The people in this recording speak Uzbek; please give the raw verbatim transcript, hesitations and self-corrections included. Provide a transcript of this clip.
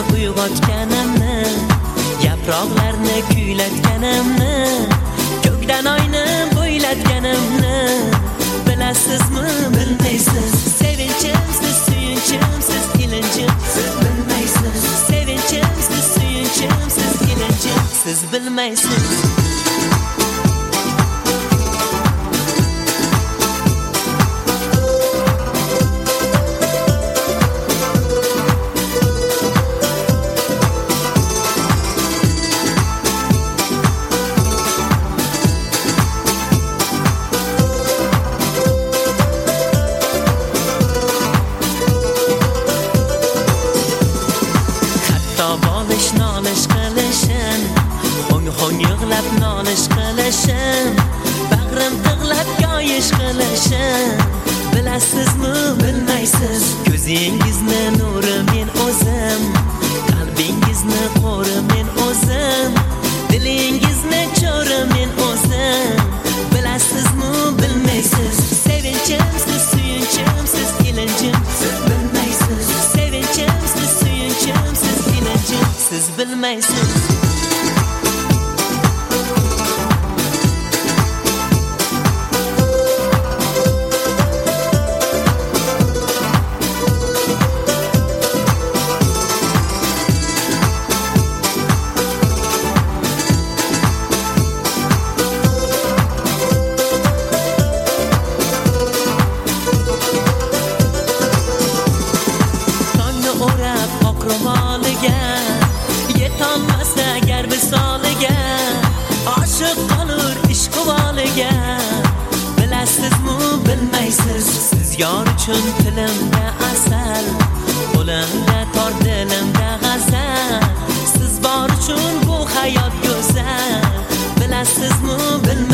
uyg'otganimni, yaproqlarni kuylatganimni, ko'kdan oyni bo'ylatganimni bilasizmi, bilmaysiz. Sevinchimsiz, suyunchimsiz, ilinjim siz bilmaysiz. Sevinchimsiz, suyunchimsiz, ilinjim siz bilmaysiz. Nolish qilishim, ho'ng-ho'ng yig'lab nolish qilishim, bag'rim tig'lab yoyish qilishim bilasizmi, bilmaysiz. Ko'zingizni nuri men o'zim, qalbingizni qo'ri men o'zim, dilingizni cho'ri men o'zim bilasizmi, bilmaysiz. Sevinchimsiz, suyunchimsiz, ilinjim siz bilmaysiz. Sevinchimsiz, suyunchimsiz, ilinjim siz bilmaysiz. O'rab oq ro'moliga, yetolmasa agar visoliga, oshiq qolur ishq quvoliga bilasizmi, bilmaysiz. Siz yor uchun tilimda asal, qo'limda tor, dilimda g'azal. Siz bor uchun bu hayot go'zal bilasizmi, bilmaysiz.